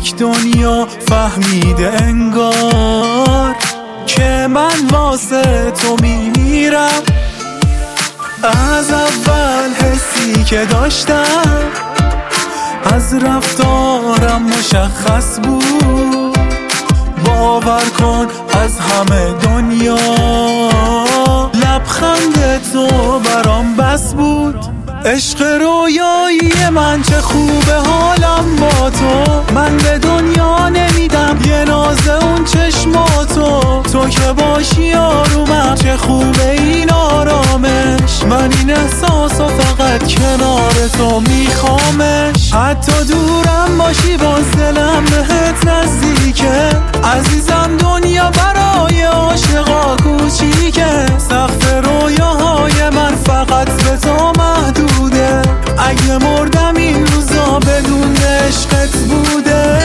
یک دنیا فهمیده انگار که من واسه تو میمیرم. از اول حسی که داشتم از رفتارم مشخص بود. باور کن از همه دنیا لبخند تو برام بس بود. عشق رویایی من چه خوبه حالم با تو. من به دنیا نمیدم یه ناز اون چشماتو. تو که باشی آرومم چه خوبه این آرامش. من این احساسو فقط کنار تو میخوامش. حتی دورم باشی باز دلم بهت نزدیکه. عزیزم دنیا برای عاشقا کوچیکه. سقف رویاهای من فقط به تو محدوده. اگه مردم این روزا بدون عشقت بوده.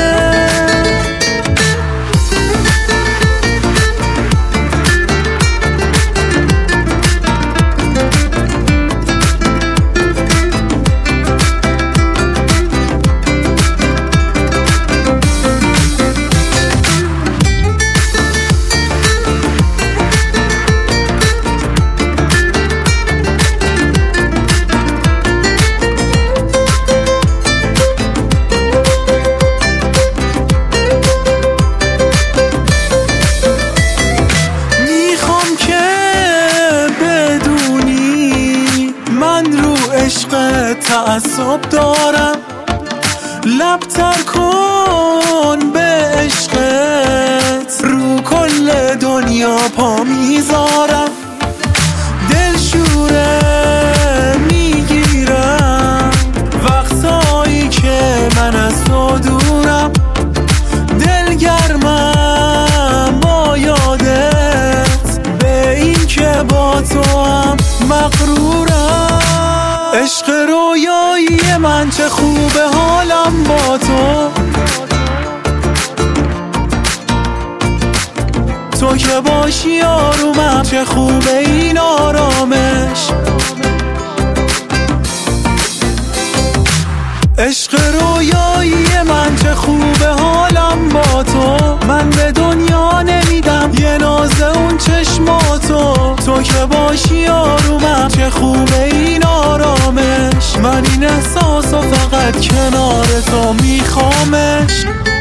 عشق تعصب دارم. لبتر کن به عشقت رو کل دنیا پا میذارم. دلشوره میگیرم وقتایی که من از تو دورم. دلگرمم با یادت به این که با تو هم مغرورم. عشق رویایی من چه خوبه حالم با تو. تو که باشی آرومم چه خوبه این آرامش. عشق رویایی من چه خوبه حالم با تو. من به دنیا نمیدم یه ناز اون چشماتو. تو که باشی آرومم چه خوبه این آرامش. من این احساسو فقط کنار تو میخوامش.